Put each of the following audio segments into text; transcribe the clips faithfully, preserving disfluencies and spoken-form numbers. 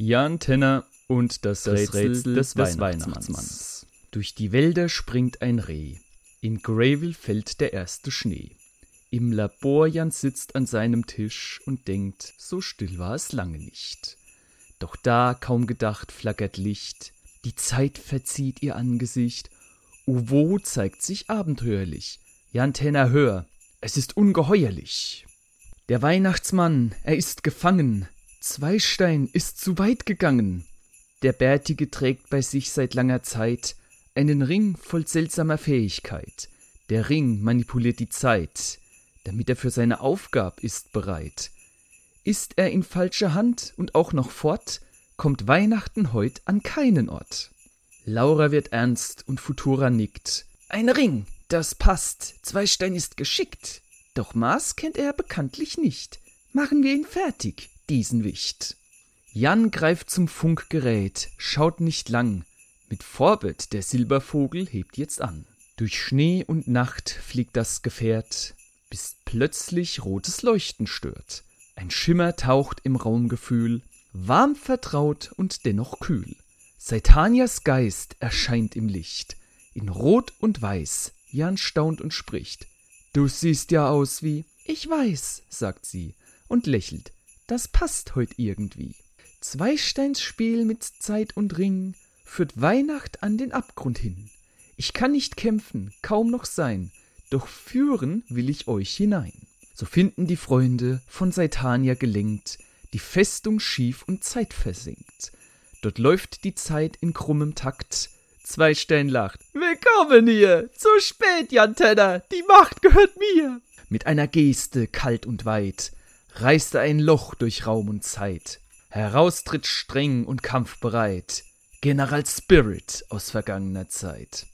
Jan Tenner und das, das Rätsel, Rätsel des, des Weihnachtsmanns. Weihnachtsmanns. Durch die Wälder springt ein Reh, in Greyville fällt der erste Schnee. Im Labor Jan sitzt an seinem Tisch und denkt, so still war es lange nicht. Doch da, kaum gedacht, flackert Licht, die Zeit verzieht ihr Angesicht. Uwo zeigt sich abenteuerlich. Jan Tenner, hör, es ist ungeheuerlich. Der Weihnachtsmann, er ist gefangen, Zweistein ist zu weit gegangen. Der Bärtige trägt bei sich seit langer Zeit einen Ring voll seltsamer Fähigkeit. Der Ring manipuliert die Zeit, damit er für seine Aufgabe ist bereit. Ist er in falscher Hand und auch noch fort, kommt Weihnachten heut an keinen Ort. Laura wird ernst und Futura nickt. Ein Ring, das passt, Zweistein ist geschickt. Doch Maß kennt er bekanntlich nicht. Machen wir ihn fertig, diesen Wicht. Jan greift zum Funkgerät, schaut nicht lang. Mit Forbert, der Silbervogel, hebt jetzt an. Durch Schnee und Nacht fliegt das Gefährt, bis plötzlich rotes Leuchten stört. Ein Schimmer taucht im Raumgefühl, warm vertraut und dennoch kühl. Saitanias Geist erscheint im Licht, in Rot und Weiß. Jan staunt und spricht. Du siehst ja aus wie... Ich weiß, sagt sie und lächelt. Das passt heut irgendwie. Zweisteins Spiel mit Zeit und Ring führt Weihnacht an den Abgrund hin. Ich kann nicht kämpfen, kaum noch sein, doch führen will ich euch hinein. So finden die Freunde, von Saitania gelenkt, die Festung schief und Zeit versenkt. Dort läuft die Zeit in krummem Takt. Zweistein lacht. Willkommen hier! Zu spät, Jan Tenner, die Macht gehört mir! Mit einer Geste, kalt und weit, reißt er ein Loch durch Raum und Zeit. Heraus tritt streng und kampfbereit General Spirit aus vergangener Zeit.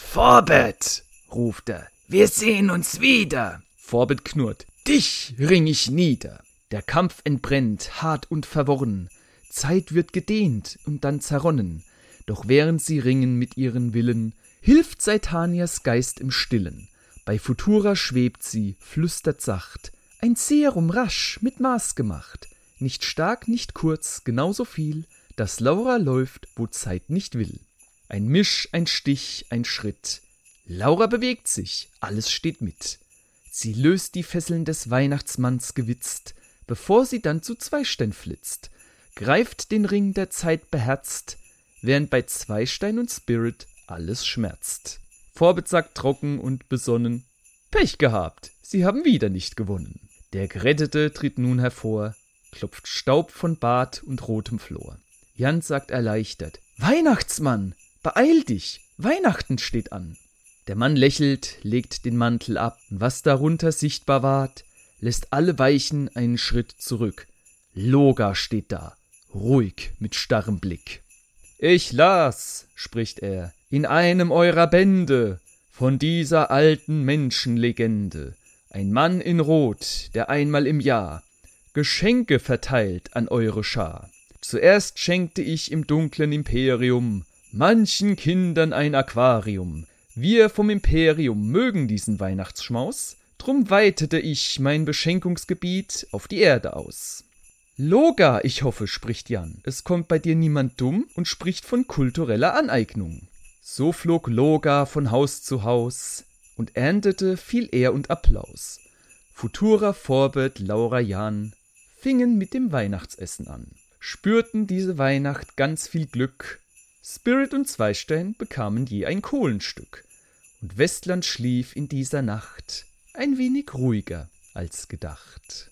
Forbert, ruft er, wir sehen uns wieder. Forbert knurrt, dich ring ich nieder. Der Kampf entbrennt, hart und verworren. Zeit wird gedehnt und dann zerronnen. Doch während sie ringen mit ihren Willen, hilft Saitanias Geist im Stillen. Bei Futura schwebt sie, flüstert sacht, ein Serum rasch, mit Maß gemacht. Nicht stark, nicht kurz, genauso viel, dass Laura läuft, wo Zeit nicht will. Ein Misch, ein Stich, ein Schritt. Laura bewegt sich, alles steht mit. Sie löst die Fesseln des Weihnachtsmanns gewitzt, bevor sie dann zu Zweistein flitzt, greift den Ring der Zeit beherzt, während bei Zweistein und Spirit alles schmerzt. Forbert sagt trocken und besonnen, Pech gehabt, sie haben wieder nicht gewonnen. Der Gerettete tritt nun hervor, klopft Staub von Bart und rotem Flor. Jan sagt erleichtert, Weihnachtsmann, beeil dich, Weihnachten steht an. Der Mann lächelt, legt den Mantel ab, und was darunter sichtbar ward, lässt alle Weichen einen Schritt zurück. Loga steht da, ruhig mit starrem Blick. Ich las, spricht er, in einem eurer Bände von dieser alten Menschenlegende. Ein Mann in Rot, der einmal im Jahr Geschenke verteilt an eure Schar. Zuerst schenkte ich im dunklen Imperium manchen Kindern ein Aquarium. Wir vom Imperium mögen diesen Weihnachtsschmaus, drum weitete ich mein Beschenkungsgebiet auf die Erde aus. Loga, ich hoffe, spricht Jan, es kommt bei dir niemand dumm und spricht von kultureller Aneignung. So flog Loga von Haus zu Haus und erntete viel Ehr und Applaus. Futura, Forbert, Laura, Jan fingen mit dem Weihnachtsessen an, spürten diese Weihnacht ganz viel Glück. Spirit und Zweistein bekamen je ein Kohlenstück, und Westland schlief in dieser Nacht ein wenig ruhiger als gedacht.